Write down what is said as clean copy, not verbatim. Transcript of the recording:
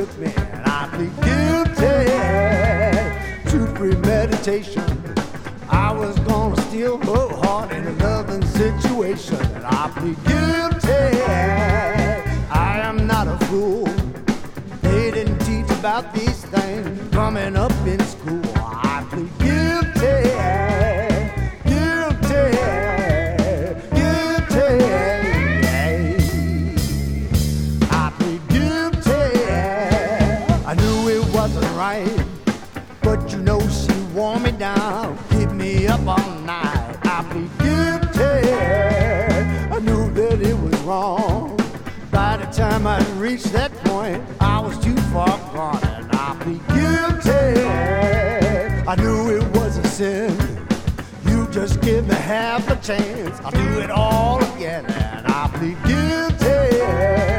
shook me, and I plead guilty to premeditation. I was gonna steal her heart in a loving situation, and I plead guilty. I am not a fool. They didn't teach about these things coming up in school. I plead guilty, guilty, guilty. I plead guilty. I knew it wasn't right, but you know she wore me down, keep me up all night. I plead guilty. I knew that it was wrong. By the time I reached that point, I was too far gone, and I plead guilty. I knew it was a sin. You just give me half a chance, I'll do it all again, and I plead guilty.